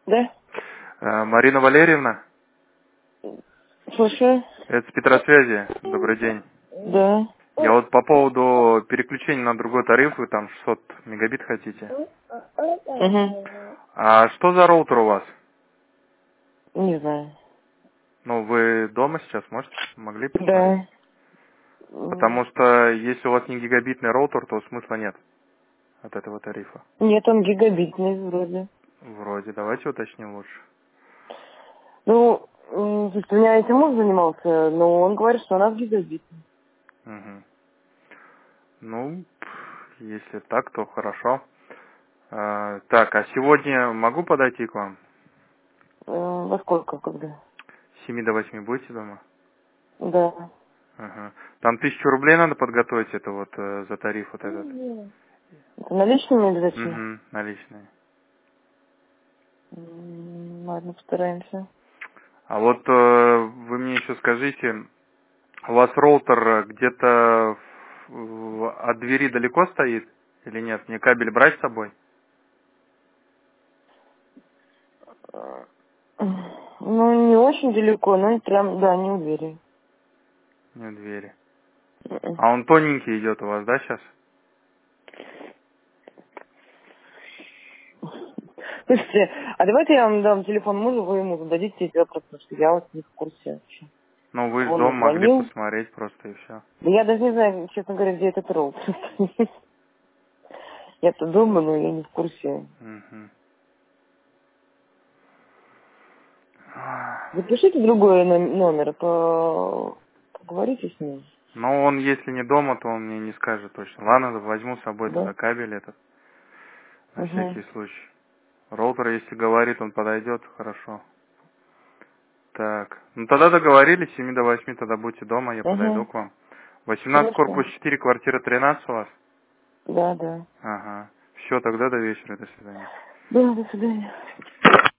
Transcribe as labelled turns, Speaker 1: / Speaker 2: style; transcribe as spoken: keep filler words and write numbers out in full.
Speaker 1: Да.
Speaker 2: Э, Марина Валерьевна,
Speaker 1: Слушаю.
Speaker 2: это с Петросвязи. Добрый день.
Speaker 1: Да.
Speaker 2: Я вот по поводу переключения на другой тариф, вы там шестьсот мегабит хотите.
Speaker 1: Угу.
Speaker 2: А что за роутер у вас?
Speaker 1: Не знаю.
Speaker 2: Ну, вы дома сейчас можете, могли посмотреть?
Speaker 1: Да.
Speaker 2: Потому что если у вас не гигабитный роутер, то смысла нет от этого тарифа.
Speaker 1: Нет, он гигабитный вроде.
Speaker 2: Вроде. Давайте уточним лучше.
Speaker 1: Ну, м, то есть у меня этим муж занимался, но он говорит, что у нас гигабитный.
Speaker 2: Угу. Ну, пф, если так, то хорошо. А, так, а сегодня могу подойти к вам?
Speaker 1: Э, Во сколько, когда?
Speaker 2: С семи до восьми будете дома?
Speaker 1: Да.
Speaker 2: Ага. Там тысячу рублей надо подготовить, это вот э, за тариф вот этот.
Speaker 1: Это наличными обязательно?
Speaker 2: Угу, наличные.
Speaker 1: М, Ладно, постараемся.
Speaker 2: А вот э, вы мне еще скажите, у вас роутер э, где-то в- в- от двери далеко стоит или нет? Мне кабель брать с собой?
Speaker 1: Э, Ну, не очень далеко, но и прям, да, не у двери.
Speaker 2: Не у двери.
Speaker 1: Мгм.
Speaker 2: А он тоненький идет у вас, да, сейчас?
Speaker 1: Слушайте, а давайте я вам дам телефон мужа, вы ему зададите эти вопросы, потому что я вот не в курсе вообще.
Speaker 2: Ну, вы же
Speaker 1: Он
Speaker 2: дома
Speaker 1: мне
Speaker 2: могли
Speaker 1: звонил.
Speaker 2: посмотреть просто и все.
Speaker 1: Да я даже не знаю, честно говоря, где этот роут. Я-то дома, но я не в курсе.
Speaker 2: Угу.
Speaker 1: Запишите другой ном- номер, по- поговорите с ним.
Speaker 2: Но он, если не дома, то он мне не скажет точно. Ладно, возьму с собой
Speaker 1: Да?
Speaker 2: тогда кабель этот, на
Speaker 1: Угу.
Speaker 2: всякий случай. Роутер, если говорит, он подойдет, хорошо. Так, ну тогда договорились, с семи до восьми тогда будьте дома, я подойду
Speaker 1: Угу.
Speaker 2: к вам. восемнадцать,
Speaker 1: Хорошо.
Speaker 2: корпус четыре, квартира тринадцать у вас?
Speaker 1: Да, да.
Speaker 2: Ага. Все, тогда до вечера, до свидания.
Speaker 1: Да, до свидания.